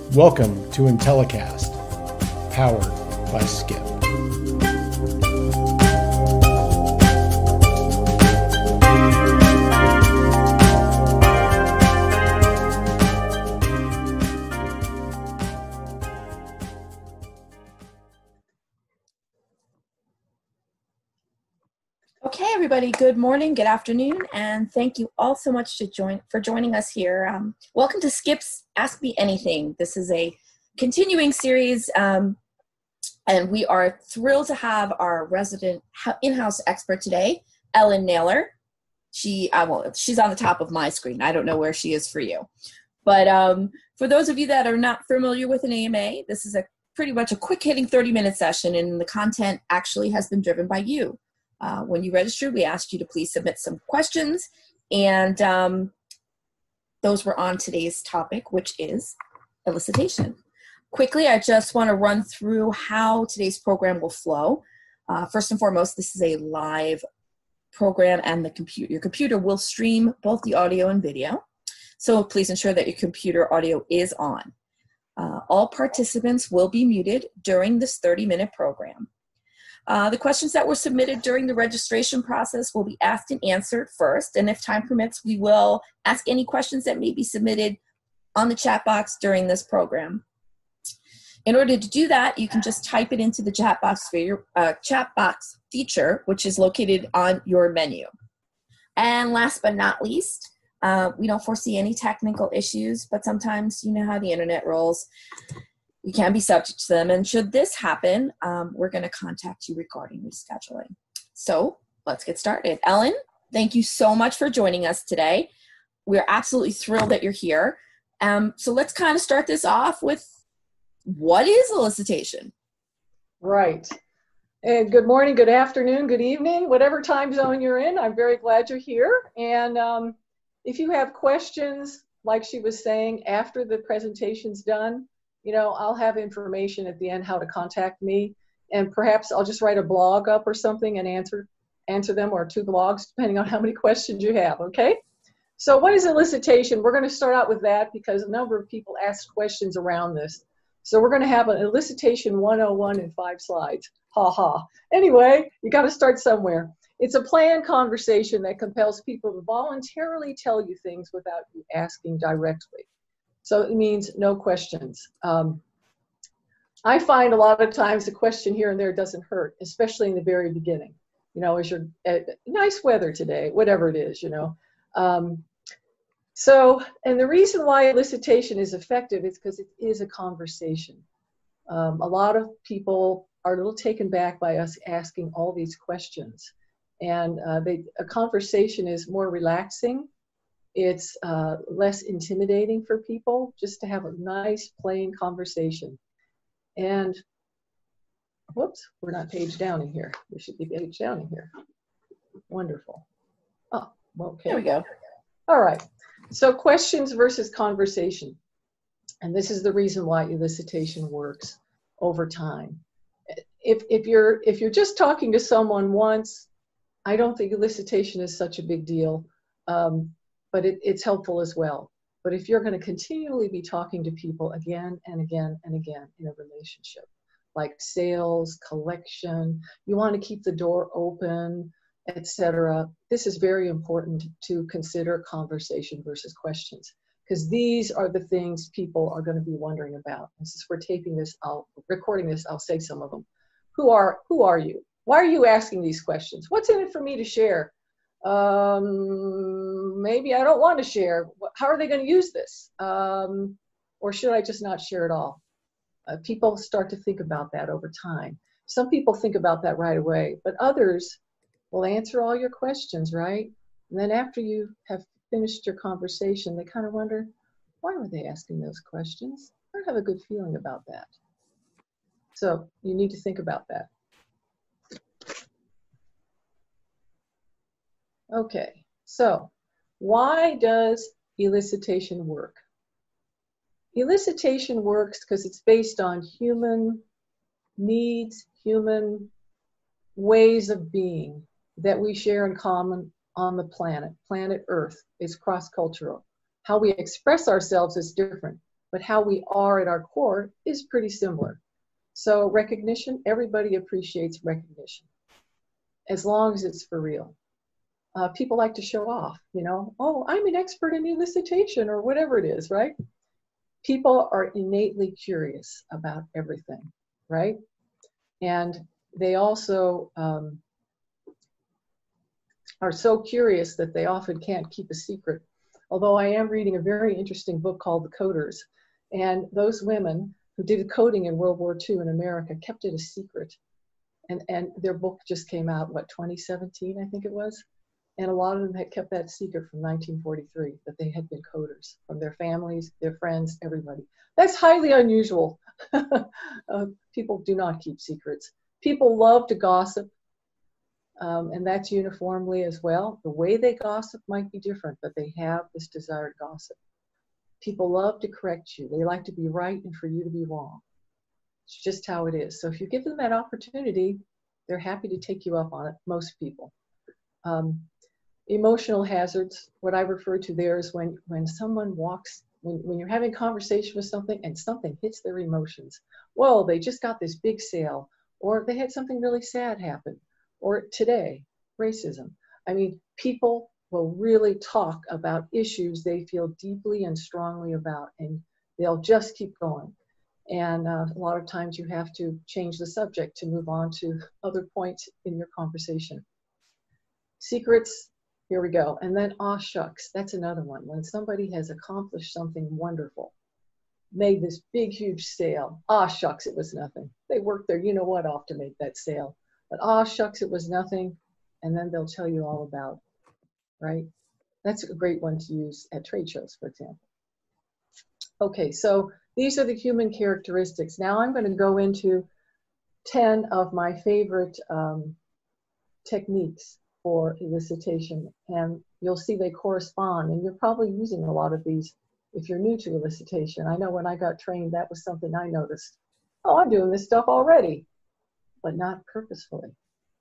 Welcome to Intellicast, powered by Skip. Okay, everybody, good morning, good afternoon, and thank you all so much for joining us here. Welcome to Skip's Ask Me Anything. This is a continuing series, and we are thrilled to have our resident in-house expert today, Ellen Naylor. She's on the top of my screen. I don't know where she is for you. But for those of you that are not familiar with an AMA, this is pretty much a quick-hitting 30-minute session, and the content actually has been driven by you. When you registered, we asked you to please submit some questions, and those were on today's topic, which is elicitation. Quickly, I just want to run through how today's program will flow. First and foremost, this is a live program, and your computer will stream both the audio and video. So please ensure that your computer audio is on. All participants will be muted during this 30-minute program. The questions that were submitted during the registration process will be asked and answered first, and if time permits, we will ask any questions that may be submitted on the chat box during this program. In order to do that, you can just type it into the chat box feature, which is located on your menu. And last but not least, we don't foresee any technical issues, but sometimes you know how the internet rolls. You can be subject to them, and should this happen, we're going to contact you regarding rescheduling. So let's get started. Ellen, thank you so much for joining us today. We're absolutely thrilled that you're here. So let's kind of start this off with, what is elicitation? Right. And good morning, good afternoon, good evening, whatever time zone you're in. I'm very glad you're here. And if you have questions, like she was saying, after the presentation's done, you know, I'll have information at the end how to contact me, and perhaps I'll just write a blog up or something and answer them, or 2 blogs, depending on how many questions you have, okay? So what is elicitation? We're going to start out with that because a number of people asked questions around this. So we're going to have an elicitation 101 in 5 slides. Ha ha. Anyway, you got to start somewhere. It's a planned conversation that compels people to voluntarily tell you things without you asking directly. So it means no questions. I find a lot of times a question here and there doesn't hurt, especially in the very beginning. You know, is your nice weather today, whatever it is, you know. And the reason why elicitation is effective is because it is a conversation. A lot of people are a little taken back by us asking all these questions. And a conversation is more relaxing. It's less intimidating for people just to have a nice, plain conversation. And, whoops, we're not page down in here. We should be page down in here. Wonderful. Oh, okay. There we go. All right. So questions versus conversation. And this is the reason why elicitation works over time. If you're just talking to someone once, I don't think elicitation is such a big deal. But it's helpful as well. But if you're going to continually be talking to people again and again and again in a relationship, like sales, collection, you want to keep the door open, etc., this is very important to consider conversation versus questions, because these are the things people are going to be wondering about. And since we're recording this, I'll say some of them. Who are you? Why are you asking these questions? What's in it for me to share? Maybe I don't want to share. How are they going to use this? Or should I just not share at all? People start to think about that over time. Some people think about that right away, but others will answer all your questions, right? And then after you have finished your conversation, they kind of wonder, why were they asking those questions? I don't have a good feeling about that. So you need to think about that. Okay, so why does elicitation work? Elicitation works because it's based on human needs, human ways of being that we share in common on the planet Earth. It's cross-cultural. How we express ourselves is different. but how we are at our core is pretty similar. So recognition, everybody appreciates recognition, as long as it's for real. People like to show off, you know, oh, I'm an expert in elicitation or whatever it is, right? People are innately curious about everything, right? And they also are so curious that they often can't keep a secret. Although I am reading a very interesting book called The Coders, and those women who did coding in World War II in America kept it a secret. And their book just came out, what, 2017, I think it was? And a lot of them had kept that secret from 1943, that they had been coders, from their families, their friends, everybody. That's highly unusual. People do not keep secrets. People love to gossip, and that's uniformly as well. The way they gossip might be different, but they have this desired gossip. People love to correct you. They like to be right and for you to be wrong. It's just how it is. So if you give them that opportunity, they're happy to take you up on it, most people. Emotional hazards, what I refer to there is when someone walks, when you're having a conversation with something and something hits their emotions. Whoa, they just got this big sale, or they had something really sad happen, or today, racism. I mean, people will really talk about issues they feel deeply and strongly about, and they'll just keep going. And a lot of times you have to change the subject to move on to other points in your conversation. Secrets, here we go. And then, aw shucks, that's another one. When somebody has accomplished something wonderful, made this big, huge sale, aw shucks, it was nothing. They worked their you-know-what off to make that sale. But aw shucks, it was nothing. And then they'll tell you all about it, right? That's a great one to use at trade shows, for example. Okay, so these are the human characteristics. Now I'm going to go into 10 of my favorite techniques for elicitation, and you'll see they correspond, and you're probably using a lot of these if you're new to elicitation. I know when I got trained, that was something I noticed. Oh, I'm doing this stuff already, but not purposefully.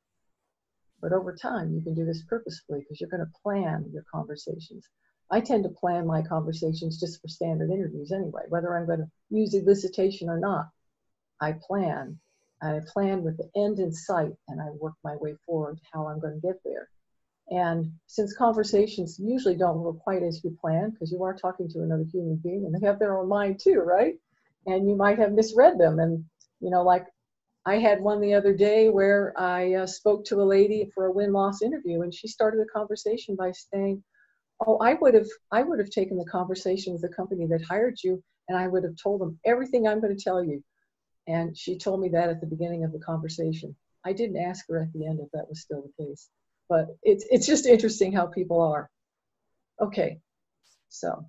But over time, you can do this purposefully because you're going to plan your conversations. I tend to plan my conversations just for standard interviews anyway, whether I'm going to use elicitation or not. I plan with the end in sight, and I work my way forward how I'm going to get there. And since conversations usually don't go quite as you plan, because you are talking to another human being and they have their own mind too, right? And you might have misread them. And, you know, like I had one the other day where I spoke to a lady for a win-loss interview, and she started the conversation by saying, oh, I would have taken the conversation with the company that hired you, and I would have told them everything I'm going to tell you. And she told me that at the beginning of the conversation. I didn't ask her at the end if that was still the case. But it's just interesting how people are. Okay, so.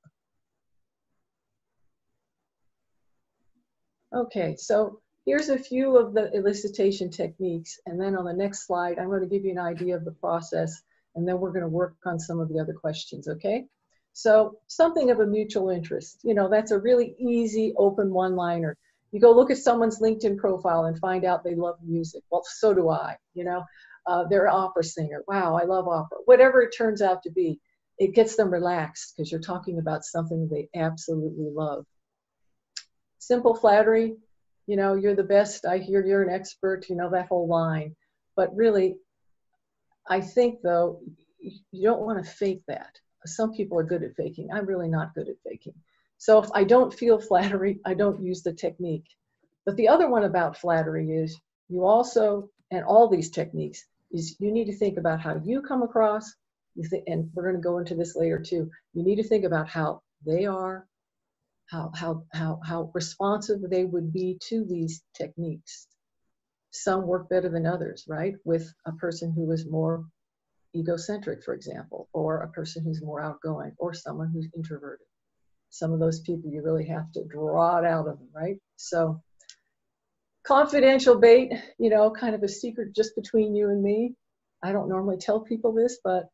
Okay, so here's a few of the elicitation techniques. And then on the next slide, I'm going to give you an idea of the process. And then we're going to work on some of the other questions, okay? So something of a mutual interest. You know, that's a really easy, open one-liner. You go look at someone's LinkedIn profile and find out they love music. Well, so do I, you know. They're an opera singer. Wow, I love opera. Whatever it turns out to be, it gets them relaxed because you're talking about something they absolutely love. Simple flattery, you know, you're the best. I hear you're an expert, you know, that whole line. But really, I think, though, you don't want to fake that. Some people are good at faking. I'm really not good at faking. So if I don't feel flattery, I don't use the technique. But the other one about flattery is you also, and all these techniques, is you need to think about how you come across, and we're going to go into this later too. You need to think about how they are, how responsive they would be to these techniques. Some work better than others, right? With a person who is more egocentric, for example, or a person who's more outgoing, or someone who's introverted. Some of those people you really have to draw it out of them, right? So confidential bait, you know, kind of a secret just between you and me. I don't normally tell people this, but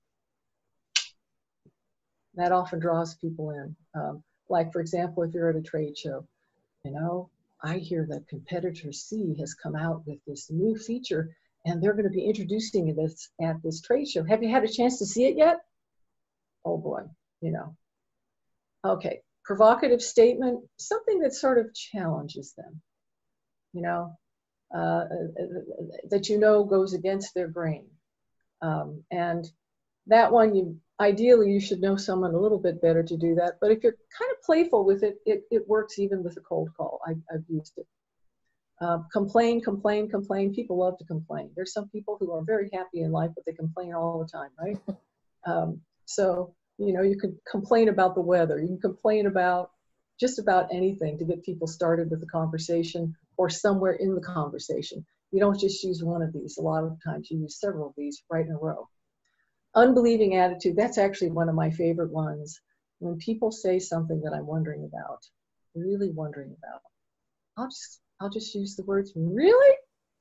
that often draws people in. Like, for example, if you're at a trade show, you know, I hear that competitor C has come out with this new feature and they're going to be introducing this at this trade show. Have you had a chance to see it yet? Oh boy, you know. Okay, provocative statement, something that sort of challenges them, you know, that you know goes against their grain. And that one, ideally you should know someone a little bit better to do that. But if you're kind of playful with it, it works even with a cold call. I've used it. Complain. People love to complain. There's some people who are very happy in life, but they complain all the time, right? So, you know, you can complain about the weather. You can complain about just about anything to get people started with the conversation or somewhere in the conversation. You don't just use one of these. A lot of times you use several of these right in a row. Unbelieving attitude, that's actually one of my favorite ones. When people say something that I'm wondering about, really wondering about, I'll just use the words, really?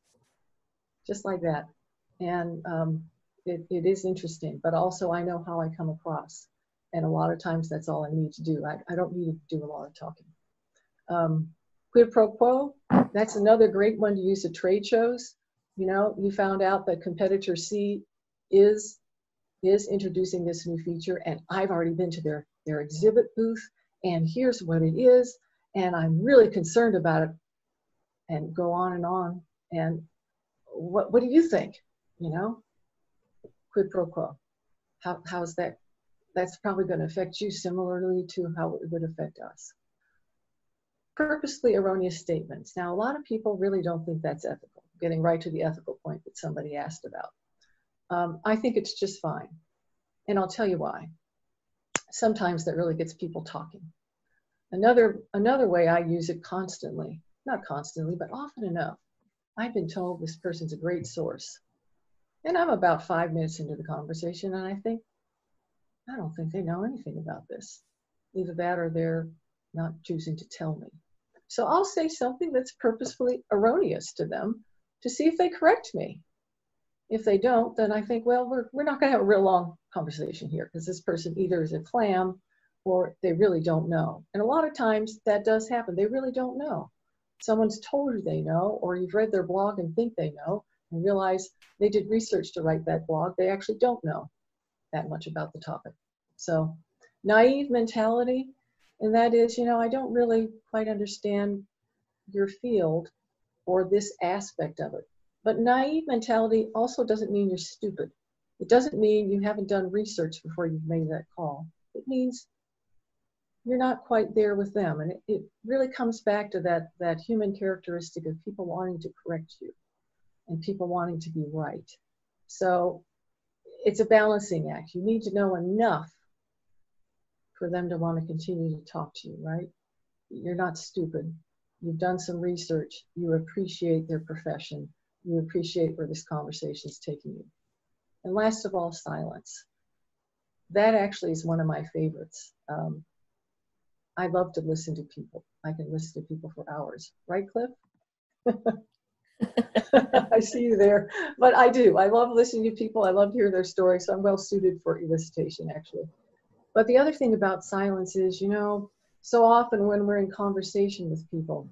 Just like that. And it is interesting, but also I know how I come across. And a lot of times that's all I need to do. I don't need to do a lot of talking. Quid pro quo, that's another great one to use at trade shows. You know, you found out that competitor C is introducing this new feature, and I've already been to their exhibit booth, and here's what it is, and I'm really concerned about it, and go on, and what do you think? You know, quid pro quo. How's that? That's probably going to affect you similarly to how it would affect us. Purposely erroneous statements. Now, a lot of people really don't think that's ethical, getting right to the ethical point that somebody asked about. I think it's just fine. And I'll tell you why. Sometimes that really gets people talking. Another way I use it constantly, not constantly, but often enough, I've been told this person's a great source. And I'm about 5 minutes into the conversation and I don't think they know anything about this. Either that or they're not choosing to tell me. So I'll say something that's purposefully erroneous to them to see if they correct me. If they don't, then I think, well, we're not going to have a real long conversation here because this person either is a clam or they really don't know. And a lot of times that does happen. They really don't know. Someone's told you they know, or you've read their blog and think they know and realize they did research to write that blog. They actually don't know that much about the topic. So naive mentality, and that is, you know, I don't really quite understand your field or this aspect of it. But naive mentality also doesn't mean you're stupid. It doesn't mean you haven't done research before you've made that call. It means you're not quite there with them. And it really comes back to that human characteristic of people wanting to correct you and people wanting to be right. So it's a balancing act. You need to know enough for them to want to continue to talk to you, right? You're not stupid. You've done some research. You appreciate their profession. You appreciate where this conversation is taking you. And last of all, silence. That actually is one of my favorites. I love to listen to people. I can listen to people for hours. Right, Cliff? I see you there. But I do. I love listening to people. I love to hear their stories. So I'm well suited for elicitation, actually. But the other thing about silence is, you know, so often when we're in conversation with people,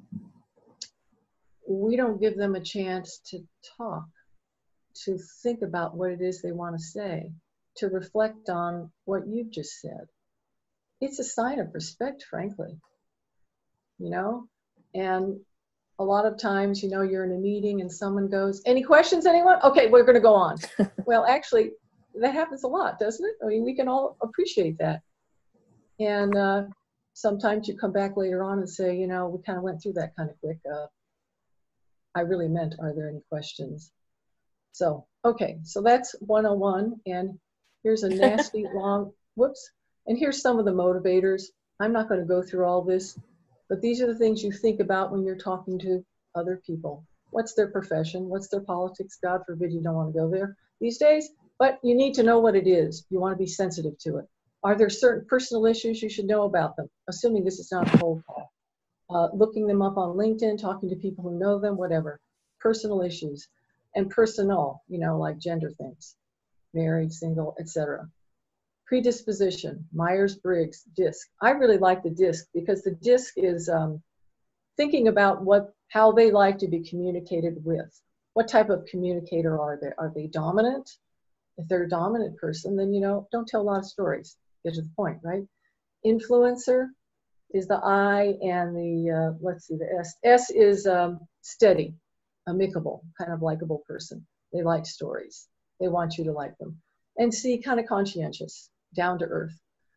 we don't give them a chance to talk, to think about what it is they want to say, to reflect on what you've just said. It's a sign of respect, frankly, you know? And a lot of times, you know, you're in a meeting and someone goes, any questions, anyone? Okay, we're going to go on. Well, actually, that happens a lot, doesn't it? I mean, we can all appreciate that. And sometimes you come back later on and say, you know, we kind of went through that kind of quick. I really meant, are there any questions? So, okay, so that's 101. And here's a nasty long, whoops. And here's some of the motivators. I'm not going to go through all this, but these are the things you think about when you're talking to other people. What's their profession? What's their politics? God forbid you don't want to go there these days, but you need to know what it is. You want to be sensitive to it. Are there certain personal issues you should know about them? Assuming this is not a cold call. Looking them up on LinkedIn, talking to people who know them, whatever. Personal issues. And personal, you know, like gender things. Married, single, etc. Predisposition, Myers-Briggs, DISC. I really like the DISC because the DISC is thinking about how they like to be communicated with. What type of communicator are they? Are they dominant? If they're a dominant person, then, you know, don't tell a lot of stories. Get to the point, right? Influencer, is the I, and the, let's see, the S. S is steady, amicable, kind of likable person. They like stories. They want you to like them. And C, kind of conscientious, down to earth.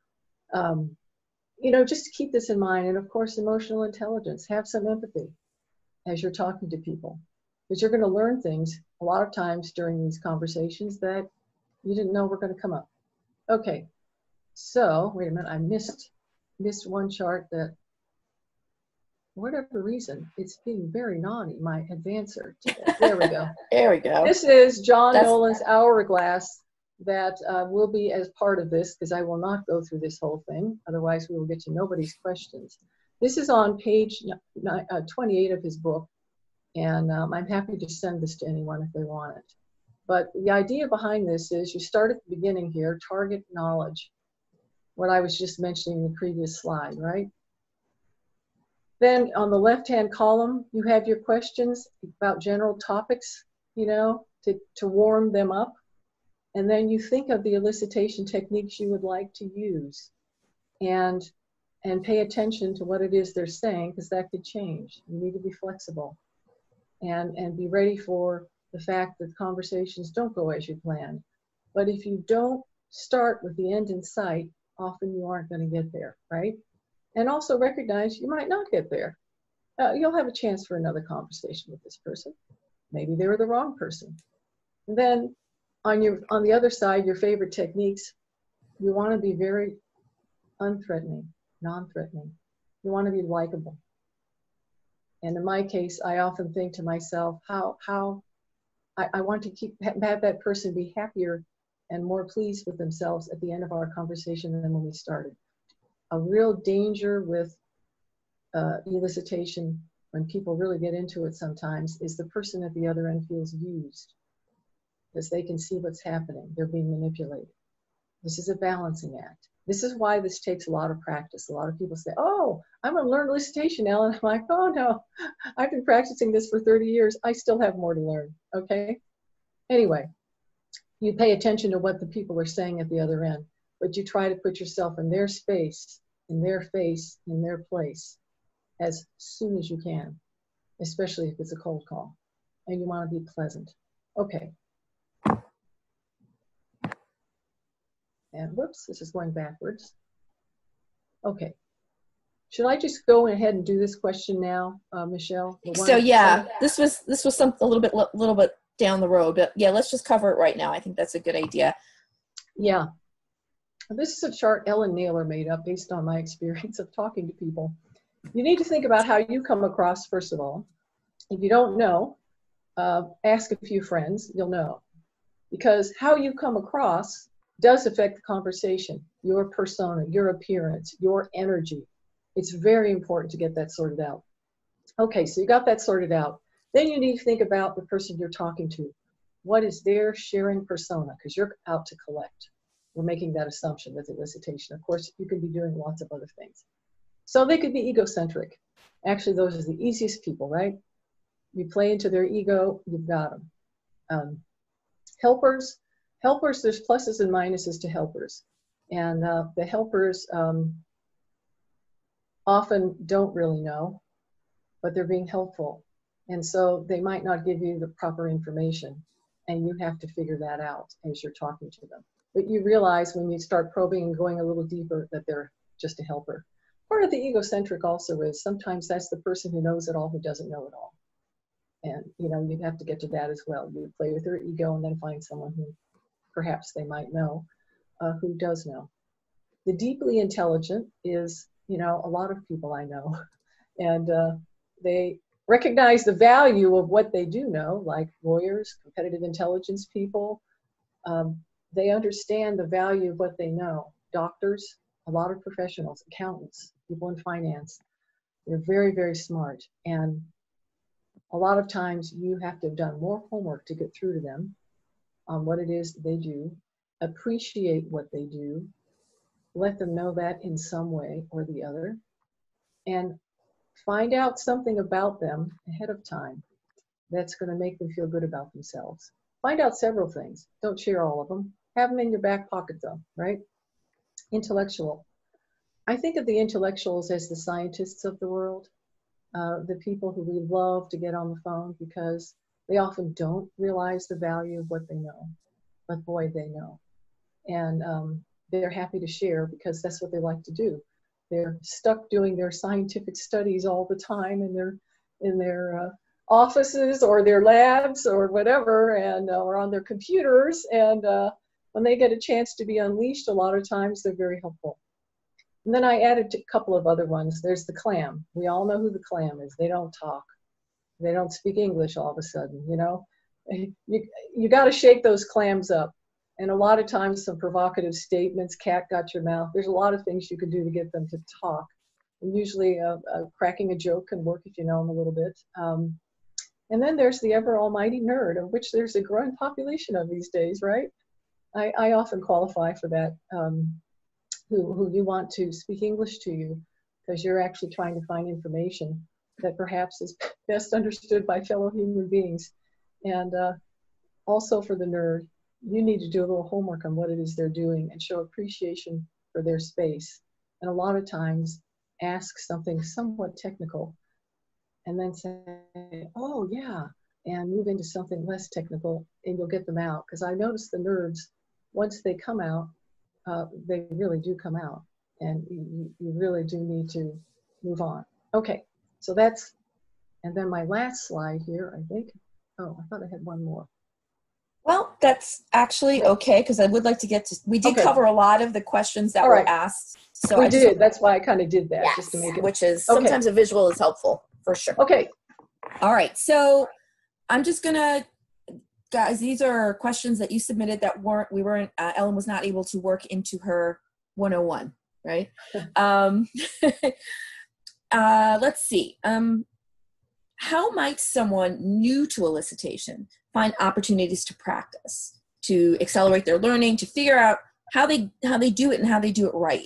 You know, just keep this in mind. And of course, emotional intelligence. Have some empathy as you're talking to people, because you're going to learn things a lot of times during these conversations that you didn't know were going to come up. Okay, so wait a minute, I missed one chart that, for whatever reason, it's being very naughty, my advancer today. There we go. There we go. This is John Nolan's hourglass that will be as part of this, because I will not go through this whole thing. Otherwise, we will get to nobody's questions. This is on page 28 of his book, and I'm happy to send this to anyone if they want it. But the idea behind this is you start at the beginning here, target knowledge, what I was just mentioning in the previous slide, right? Then on the left-hand column, you have your questions about general topics, you know, to warm them up. And then you think of the elicitation techniques you would like to use, and pay attention to what it is they're saying, because that could change. You need to be flexible and be ready for the fact that conversations don't go as you planned. But if you don't start with the end in sight, often you aren't going to get there, right? And also recognize you might not get there. You'll have a chance for another conversation with this person. Maybe they were the wrong person. And then on the other side, your favorite techniques, you want to be very unthreatening, non-threatening. You want to be likable. And in my case, I often think to myself, how I want to have that person be happier and more pleased with themselves at the end of our conversation than when we started. A real danger with elicitation, when people really get into it sometimes, is the person at the other end feels used, because they can see what's happening. They're being manipulated. This is a balancing act. This is why this takes a lot of practice. A lot of people say, oh, I'm going to learn elicitation now. And I'm like, oh, no, I've been practicing this for 30 years. I still have more to learn, okay? Anyway, you pay attention to what the people are saying at the other end, but you try to put yourself in their space, in their face, in their place as soon as you can, especially if it's a cold call. And you want to be pleasant. Okay. And whoops, this is going backwards. Okay. Should I just go ahead and do this question now, Michelle? So yeah, this was something a little bit down the road, but yeah, let's just cover it right now. I think that's a good idea. Yeah. This is a chart Ellen Naylor made up based on my experience of talking to people. You need to think about how you come across, first of all. If you don't know, ask a few friends, you'll know. Because how you come across does affect the conversation, your persona, your appearance, your energy. It's very important to get that sorted out. Okay, so you got that sorted out. Then you need to think about the person you're talking to. What is their sharing persona? Because you're out to collect. We're making that assumption with elicitation. Of course, you can be doing lots of other things. So they could be egocentric. Actually, those are the easiest people, right? You play into their ego, you've got them. Helpers, there's pluses and minuses to helpers. And the helpers often don't really know, but they're being helpful. And so they might not give you the proper information, and you have to figure that out as you're talking to them. But you realize when you start probing and going a little deeper that they're just a helper. Part of the egocentric also is sometimes that's the person who knows it all who doesn't know it all. And you know, you have to get to that as well. You play with their ego and then find someone who perhaps they might know, who does know. The deeply intelligent is, you know, a lot of people I know, and they recognize the value of what they do know, like lawyers, competitive intelligence people. They understand the value of what they know. Doctors, a lot of professionals, accountants, people in finance, they're very, very smart. And a lot of times you have to have done more homework to get through to them on what it is they do, appreciate what they do, let them know that in some way or the other, and find out something about them ahead of time that's going to make them feel good about themselves. Find out several things. Don't share all of them. Have them in your back pocket though, right? Intellectual. I think of the intellectuals as the scientists of the world, the people who we love to get on the phone because they often don't realize the value of what they know, but boy, they know. And they're happy to share because that's what they like to do. They're stuck doing their scientific studies all the time in their offices or their labs or whatever, and or on their computers. And when they get a chance to be unleashed, a lot of times they're very helpful. And then I added a couple of other ones. There's the clam. We all know who the clam is. They don't talk. They don't speak English all of a sudden, you know. You got to shake those clams up. And a lot of times some provocative statements, cat got your mouth. There's a lot of things you can do to get them to talk. And usually cracking a joke can work if you know them a little bit. And then there's the ever almighty nerd, of which there's a growing population of these days, right? I often qualify for that. Who you want to speak English to you because you're actually trying to find information that perhaps is best understood by fellow human beings. And also for the nerd, you need to do a little homework on what it is they're doing and show appreciation for their space. And a lot of times ask something somewhat technical and then say, oh yeah, and move into something less technical and you'll get them out. Because I notice the nerds, once they come out, they really do come out, and you really do need to move on. Okay, so that's, and then my last slide here, I think. Oh, I thought I had one more. Well, that's actually okay, because I would like to get to, we did cover a lot of the questions that were asked. So we did, that's why I kind of did that, just to make it. Which is, sometimes a visual is helpful, for sure. Okay. All right, so I'm just gonna, guys, these are questions that you submitted that Ellen was not able to work into her 101, right? Let's see. How might someone new to elicitation find opportunities to practice, to accelerate their learning, to figure out how they do it and how they do it right?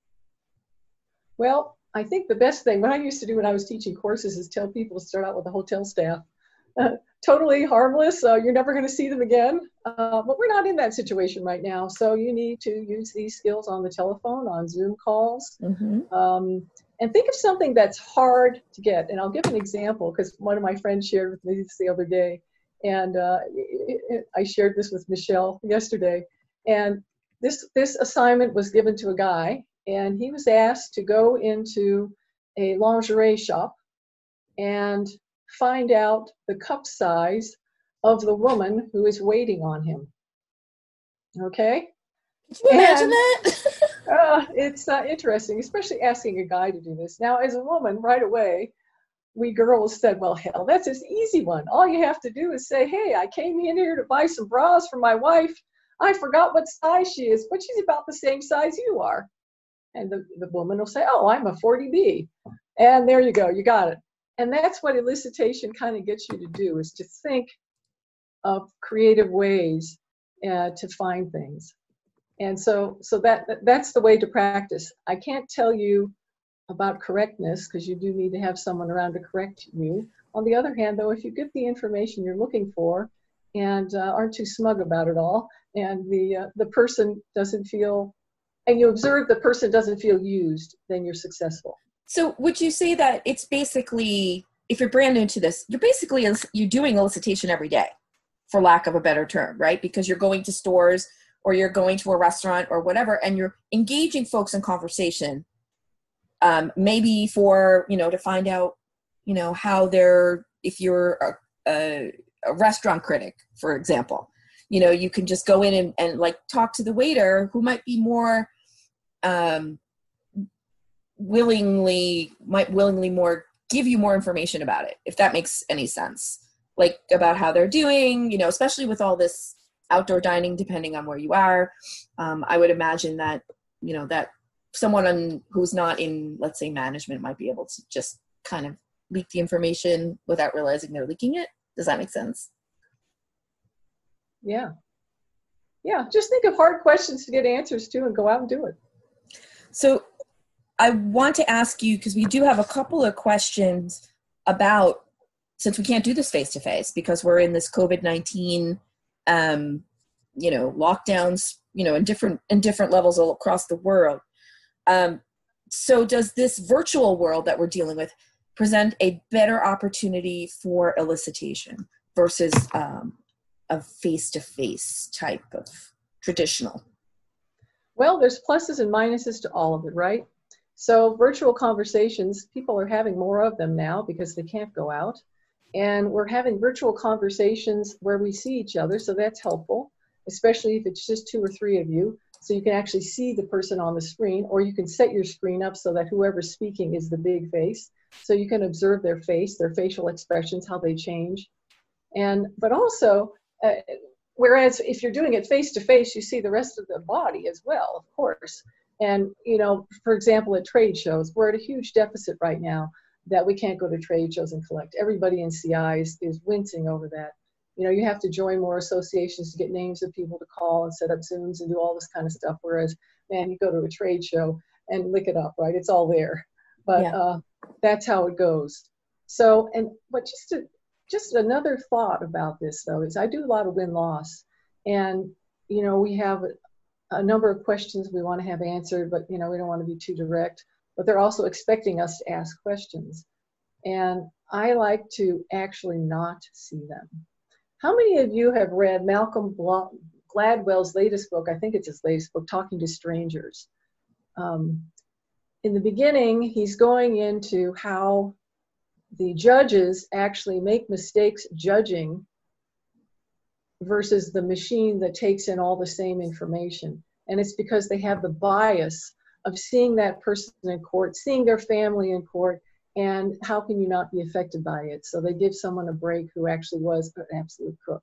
Well, I think the best thing, what I used to do when I was teaching courses is tell people to start out with the hotel staff. Totally harmless, you're never going to see them again. But we're not in that situation right now. So you need to use these skills on the telephone, on Zoom calls. Mm-hmm. And think of something that's hard to get. And I'll give an example because one of my friends shared with me this the other day. And I shared this with Michelle yesterday. And this assignment was given to a guy. And he was asked to go into a lingerie shop and find out the cup size of the woman who is waiting on him. Okay? Can you imagine that? It's interesting, especially asking a guy to do this. Now, as a woman, right away, we girls said, well, hell, that's an easy one. All you have to do is say, hey, I came in here to buy some bras for my wife. I forgot what size she is, but she's about the same size you are. And the woman will say, oh, I'm a 40B. And there you go, you got it. And that's what elicitation kind of gets you to do, is to think of creative ways to find things. And so that's the way to practice. I can't tell you about correctness because you do need to have someone around to correct you. On the other hand, though, if you get the information you're looking for and aren't too smug about it all, and the person doesn't feel, and you observe the person doesn't feel used, then you're successful. So would you say that it's basically, if you're brand new to this, you're doing elicitation every day, for lack of a better term, right? Because you're going to stores or you're going to a restaurant or whatever, and you're engaging folks in conversation, maybe for, to find out, how they're, if you're a restaurant critic, for example, you can just go in and like talk to the waiter who might be more, willingly more give you more information about it, if that makes any sense, like about how they're doing, especially with all this outdoor dining, depending on where you are. I would imagine that, that someone who's not in, let's say, management might be able to just kind of leak the information without realizing they're leaking it. Does that make sense? Yeah. Yeah, just think of hard questions to get answers to and go out and do it. So I want to ask you, because we do have a couple of questions about, since we can't do this face-to-face because we're in this COVID-19, lockdowns, in different levels all across the world. So does this virtual world that we're dealing with present a better opportunity for elicitation versus a face-to-face type of traditional? Well, there's pluses and minuses to all of it, right? So virtual conversations, people are having more of them now because they can't go out. And we're having virtual conversations where we see each other, so that's helpful, especially if it's just 2 or 3 of you. So you can actually see the person on the screen, or you can set your screen up so that whoever's speaking is the big face. So you can observe their face, their facial expressions, how they change. But also, whereas if you're doing it face to face, you see the rest of the body as well, of course. And, for example, at trade shows, we're at a huge deficit right now that we can't go to trade shows and collect. Everybody in CI is wincing over that. You have to join more associations to get names of people to call and set up Zooms and do all this kind of stuff. Whereas, man, you go to a trade show and lick it up, right? It's all there. But that's how it goes. So, but just another thought about this, though, is I do a lot of win-loss. And, we have a number of questions we want to have answered, but, we don't want to be too direct. But they're also expecting us to ask questions. And I like to actually not see them. How many of you have read Malcolm Gladwell's latest book? I think it's his latest book, Talking to Strangers. In the beginning, he's going into how the judges actually make mistakes judging versus the machine that takes in all the same information. And it's because they have the bias of seeing that person in court, seeing their family in court, and how can you not be affected by it? So they give someone a break who actually was an absolute crook.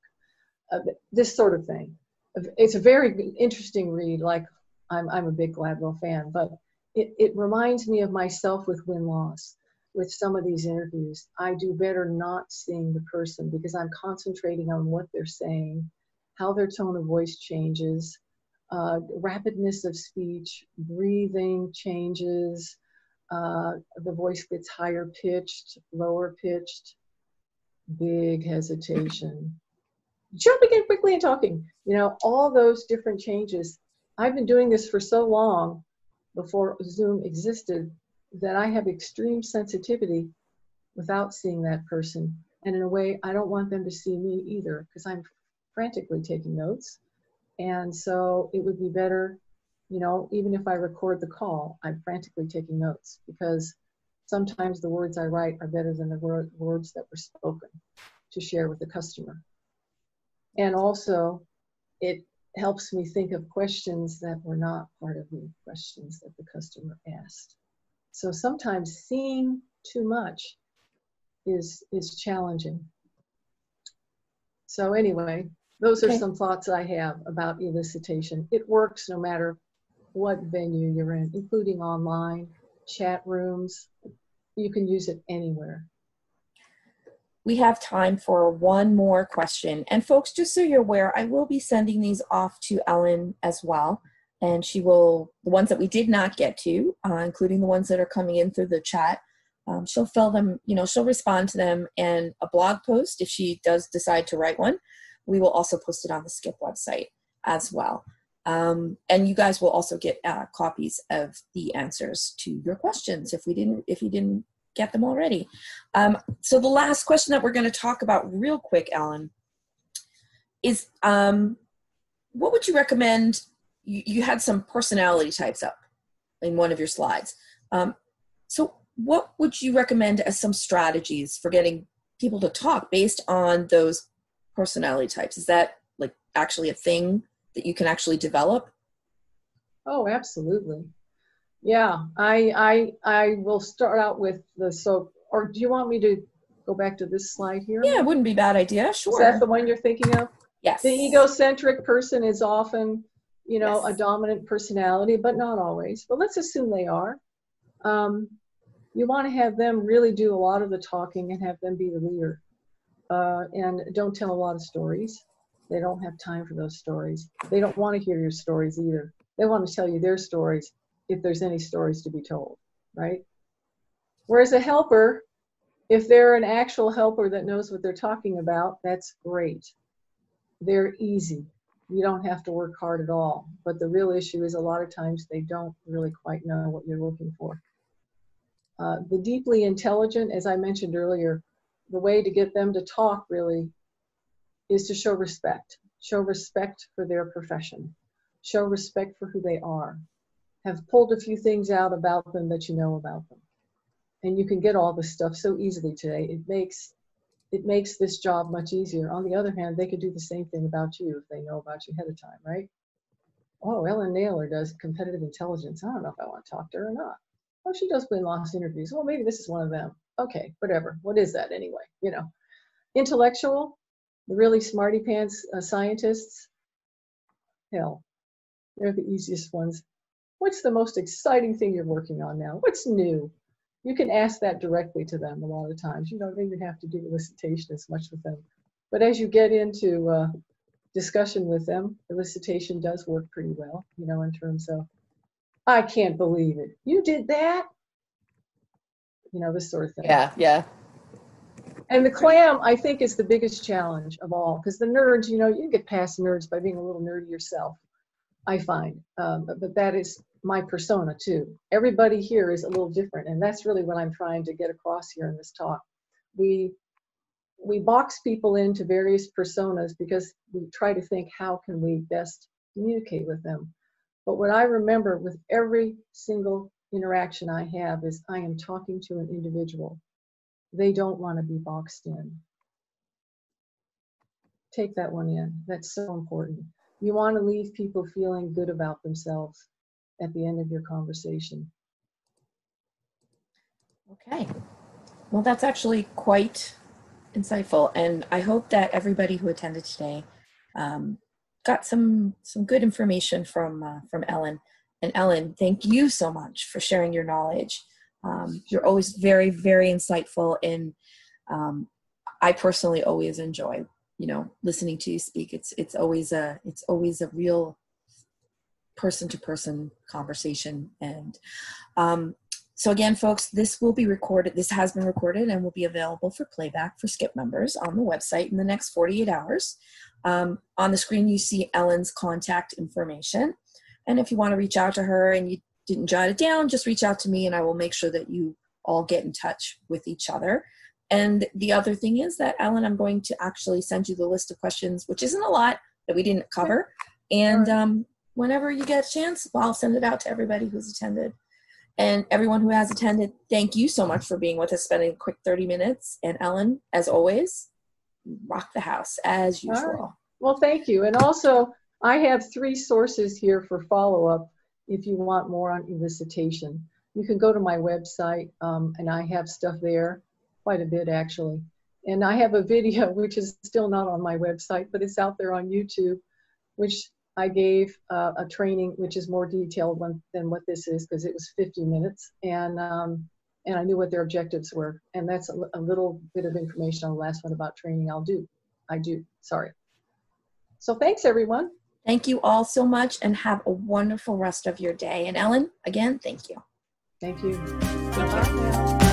This sort of thing. It's a very interesting read. Like, I'm a big Gladwell fan, but it reminds me of myself with win-loss. With some of these interviews, I do better not seeing the person because I'm concentrating on what they're saying, how their tone of voice changes, rapidness of speech, breathing changes, the voice gets higher pitched, lower pitched, big hesitation, jumping in quickly and talking, all those different changes. I've been doing this for so long before Zoom existed that I have extreme sensitivity without seeing that person. And in a way, I don't want them to see me either because I'm frantically taking notes. And so it would be better, even if I record the call, I'm frantically taking notes because sometimes the words I write are better than the words that were spoken to share with the customer. And also, it helps me think of questions that were not part of the questions that the customer asked. So sometimes seeing too much is challenging. So anyway, those are some thoughts I have about elicitation. It works no matter what venue you're in, including online, chat rooms. You can use it anywhere. We have time for one more question. And folks, just so you're aware, I will be sending these off to Ellen as well. And she will, the ones that we did not get to, including the ones that are coming in through the chat, she'll fill them, she'll respond to them, and a blog post, if she does decide to write one, we will also post it on the Skip website as well. And you guys will also get copies of the answers to your questions if you didn't get them already. So the last question that we're going to talk about real quick, Ellen, is what would you recommend? You had some personality types up in one of your slides. So what would you recommend as some strategies for getting people to talk based on those personality types? Is that like actually a thing that you can actually develop? Oh, absolutely. Yeah, I will start out with or do you want me to go back to this slide here? Yeah, it wouldn't be a bad idea, sure. Is that the one you're thinking of? Yes. The egocentric person is often, Yes. a dominant personality, but not always. But let's assume they are. You want to have them really do a lot of the talking and have them be the leader. And don't tell a lot of stories. They don't have time for those stories. They don't want to hear your stories either. They want to tell you their stories if there's any stories to be told, right? Whereas a helper, if they're an actual helper that knows what they're talking about, that's great. They're easy. you don't have to work hard at all. But the real issue is a lot of times they don't really quite know what you're looking for. The deeply intelligent, as I mentioned earlier, the way to get them to talk really is to show respect. Show respect for their profession. Show respect for who they are. Have pulled a few things out about them that you know about them. And you can get all this stuff so easily today. It makes this job much easier. On the other hand, they could do the same thing about you if they know about you ahead of time, right? Oh, Ellen Naylor does competitive intelligence. I don't know if I want to talk to her or not. Oh, she does win-loss interviews. Well, maybe this is one of them. Okay, whatever. What is that anyway? You know, intellectual, the really smarty pants scientists, hell, they're the easiest ones. What's the most exciting thing you're working on now? What's new? You can ask that directly to them a lot of times. You don't even have to do elicitation as much with them. But as you get into discussion with them, elicitation does work pretty well, you know, in terms of, I can't believe it. You did that? You know, this sort of thing. Yeah. And the clam, I think, is the biggest challenge of all, because the nerds, you know, you can get past nerds by being a little nerdy yourself, I find. But that is my persona too. Everybody here is a little different, and that's really what I'm trying to get across here in this talk. We box people into various personas because we try to think, how can we best communicate with them? But what I remember with every single interaction I have is I am talking to an individual. They don't want to be boxed in. Take that one in. That's so important. You want to leave people feeling good about themselves at the end of your conversation. Okay. Well, that's actually quite insightful, and I hope that everybody who attended today got some good information from Ellen. And Ellen, thank you so much for sharing your knowledge. You're always very, very insightful, and I personally always enjoy, you know, listening to you speak. It's always a real person-to-person conversation. And so again, folks, this will be recorded. This has been recorded and will be available for playback for Skip members on the website in the next 48 hours. On the screen, you see Ellen's contact information. And if you want to reach out to her and you didn't jot it down, just reach out to me and I will make sure that you all get in touch with each other. And the other thing is that, Ellen, I'm going to actually send you the list of questions, which isn't a lot that we didn't cover. And whenever you get a chance, I'll send it out to everybody who's attended. And everyone who has attended, thank you so much for being with us, spending a quick 30 minutes. And Ellen, as always, rock the house as usual. Right. Well, thank you. And also, I have 3 sources here for follow-up if you want more on elicitation. You can go to my website, and I have stuff there, quite a bit actually. And I have a video, which is still not on my website, but it's out there on YouTube, which I gave a training which is more detailed than what this is, because it was 50 minutes, and I knew what their objectives were. And that's a little bit of information on the last one about training I do, sorry. So thanks, everyone. Thank you all so much, and have a wonderful rest of your day. And Ellen, again, thank you. Thank you. Bye now.